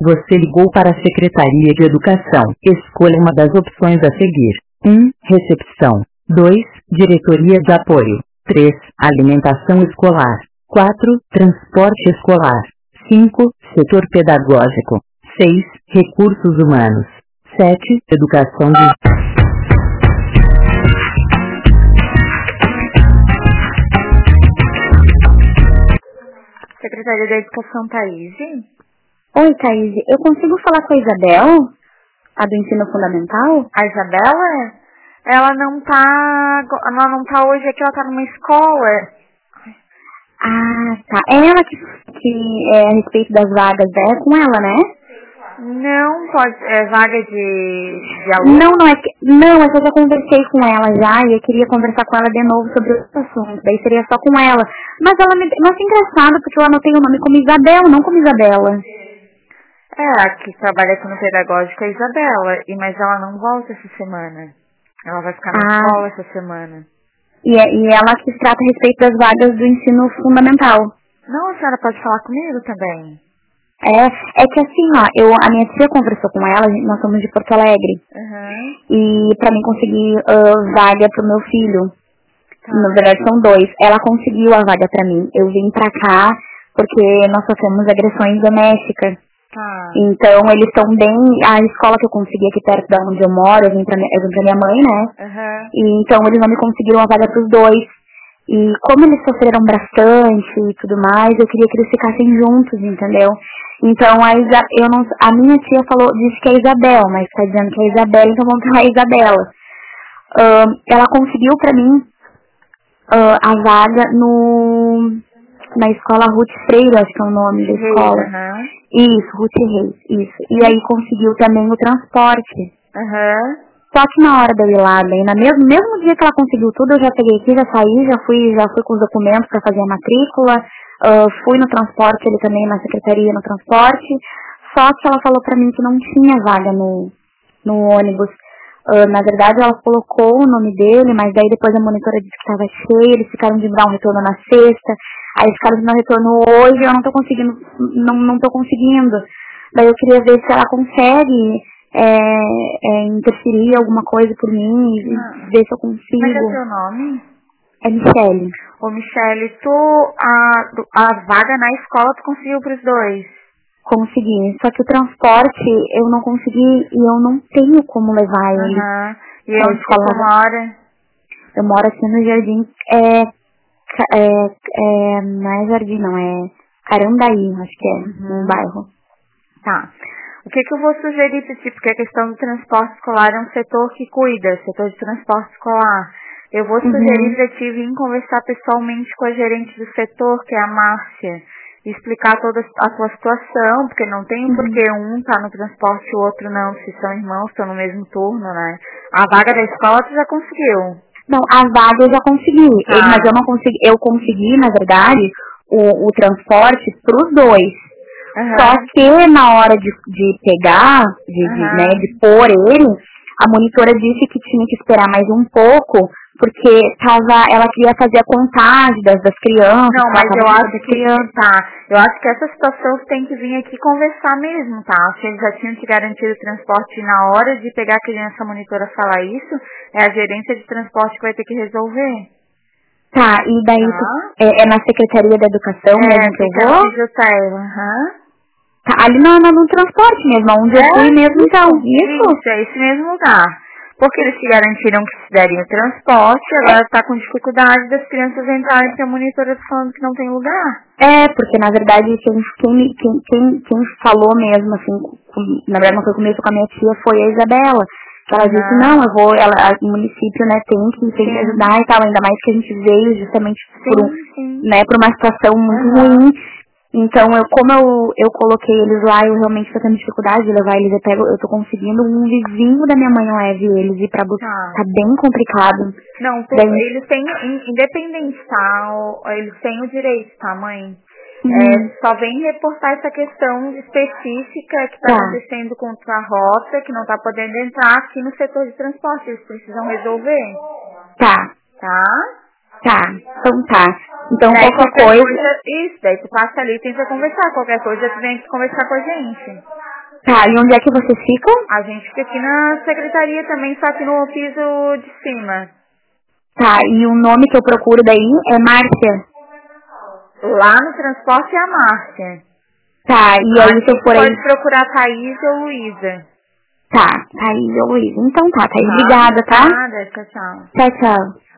Você ligou para a Secretaria de Educação. Escolha uma das opções a seguir. 1. Recepção. 2. Diretoria de Apoio. 3. Alimentação escolar. 4. Transporte escolar. 5. Setor pedagógico. 6. Recursos humanos. 7. Educação de... Secretaria da Educação, Thaís. Oi, Thaís. Eu consigo falar com a Isabel? A do ensino fundamental? A Isabela? Ela não tá hoje aqui, ela tá numa escola. Ah, tá. É ela que é a respeito das vagas, é com ela, né? Não, é vaga de aluno? Não, é que eu já conversei com ela já e eu queria conversar com ela de novo sobre outro assunto. Daí seria só com ela. Mas nossa, engraçado, porque eu anotei o nome como Isabel, não como Isabela. A que trabalha aqui no pedagógico é a Isabela, mas ela não volta essa semana. Ela vai ficar na escola essa semana. E ela que trata a respeito das vagas do ensino fundamental. Não, a senhora pode falar comigo também. É que assim, ó, a minha tia conversou com ela, nós somos de Porto Alegre. Uhum. E pra mim conseguir vaga pro meu filho, na verdade são 2, ela conseguiu a vaga pra mim. Eu vim pra cá porque nós sofremos agressões domésticas. Então eles estão bem, a escola que eu consegui aqui perto da onde eu moro, eu vim pra minha mãe, né? Uhum. E então eles não me conseguiram a vaga pros 2. E como eles sofreram bastante e tudo mais, eu queria que eles ficassem juntos, entendeu? Então a minha tia disse que é Isabel, mas tá dizendo que é Isabela, então vamos falar Isabela. Ela conseguiu pra mim a vaga na escola Ruth Freire, acho que é o nome da escola. Uhum. Isso, Ruth Reis, isso. E aí conseguiu também o transporte. Uhum. Só que na hora de eu ir lá, no mesmo dia que ela conseguiu tudo, eu já peguei aqui, já saí, já fui com os documentos para fazer a matrícula, fui no transporte, ele também na secretaria no transporte, só que ela falou pra mim que não tinha vaga no ônibus. Na verdade, ela colocou o nome dele, mas daí depois a monitora disse que estava cheio, eles ficaram de me dar um retorno na sexta, aí eles ficaram de me dar um retorno hoje, eu não tô conseguindo. Daí eu queria ver se ela consegue interferir alguma coisa por mim e ver se eu consigo. Como é que é seu nome? É Michele. Ô Michele, a vaga na escola tu conseguiu pros 2? Consegui, só que o transporte eu não consegui e eu não tenho como levar ele. E onde você mora? Eu moro aqui no Jardim, não é Jardim não, é Carandaí, acho que é, no bairro. Tá. O que eu vou sugerir para ti, porque a questão do transporte escolar é um setor que cuida, setor de transporte escolar. Eu vou sugerir para ti vir conversar pessoalmente com a gerente do setor, que é a Márcia, e explicar toda a tua situação, porque não tem porque um tá no transporte e o outro não, se são irmãos, estão no mesmo turno, né? A vaga da escola tu já conseguiu? Não, a vaga eu já consegui, mas eu não consegui, eu consegui, na verdade, o transporte pros 2. Só que na hora de pegar, de pôr ele, a monitora disse que tinha que esperar mais um pouco, porque ela queria fazer a contagem das crianças. Não, mas eu acho que essa situação tem que vir aqui conversar mesmo, tá? Se eles já tinham te garantido o transporte na hora de pegar a criança, a monitora falar isso, é a gerência de transporte que vai ter que resolver. Tá, e daí é na Secretaria da Educação mesmo que eu vou? Tá, ali no transporte mesmo, onde eu fui mesmo, então. Isso, é esse mesmo lugar. Porque eles te garantiram que te dariam o transporte, agora tá com dificuldade das crianças entrarem, porque a monitora tá falando que não tem lugar. Porque na verdade quem falou mesmo, assim, na verdade não foi comigo, com a minha tia, foi a Isabela. Que ela disse, não, o município, né, tem que ajudar e tal, ainda mais que a gente veio justamente por uma situação muito ruim. Então, como eu coloquei eles lá, eu realmente tô tendo dificuldade de levar eles. Eu tô conseguindo um vizinho da minha mãe leve eles ir pra buscar. Tá bem complicado. Não, eles têm, independente, tá? Eles têm o direito, tá, mãe? Só vem reportar essa questão específica que tá acontecendo com a rota, que não tá podendo entrar aqui no setor de transporte. Eles precisam resolver. Tá. Então tá. Então qualquer coisa... Isso, daí tu passa ali e tenta conversar. Qualquer coisa tu vem conversar com a gente. Tá, e onde é que vocês ficam? A gente fica aqui na secretaria também, só que no piso de cima. Tá, e o nome que eu procuro daí é Márcia? Lá no transporte é a Márcia. Tá, e aí se eu for aí... Pode procurar Thaís ou Luísa. Tá, Thaís ou Luísa. Então tá, Thaís, obrigada, tá? Nada, tchau, tchau. Tchau, tchau.